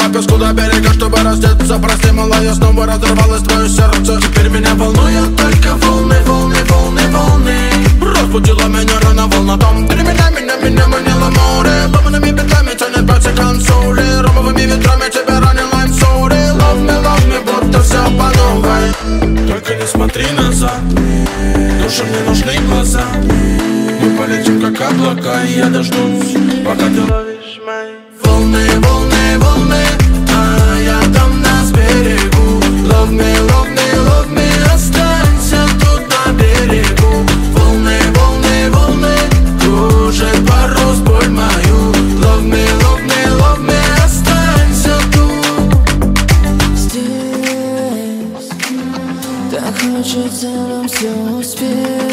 по песку до берега, чтобы раздеться. Прости, малая, снова разорвалось твое сердце. Теперь меня волнуют только волны, волны, волны, волны. Разбудила меня рано волна там. Ты меня манила море. Ломаными петлями тянет пальцы к консоли. Ромовыми ветрами тебя ранил, I'm sorry. Love me, будто все по новой. Только не смотри назад, душе мне нужны глаза. Мы полетим как облака, и я дождусь, пока ты ловишь мои волны, волны, волны. А я там на берегу. Love me, love me, love me. Останься тут на берегу. Волны, волны, волны. Кружит парус боль мою. Love me, love me, love me. Останься тут. Здесь так хочется нам все успеть.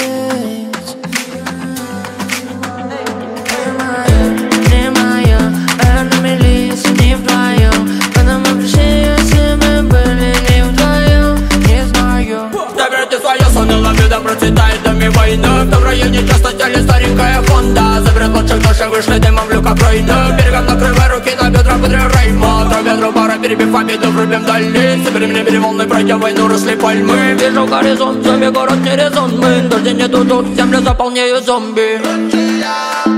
Процветает в доме войны. В том районе часто стали старенькая Хонда. Заберет лучших души, вышли дымом в люка пройны. Берегом накрывай руки на бедра, подряд рейма. Травят рубара, перебив обиду, врубим дали. Собери мне переволны, пройдя войну, росли пальмы. Вижу горизонт, зомби, город не резон. Мы, дождя нету тут, землю заполняют зомби.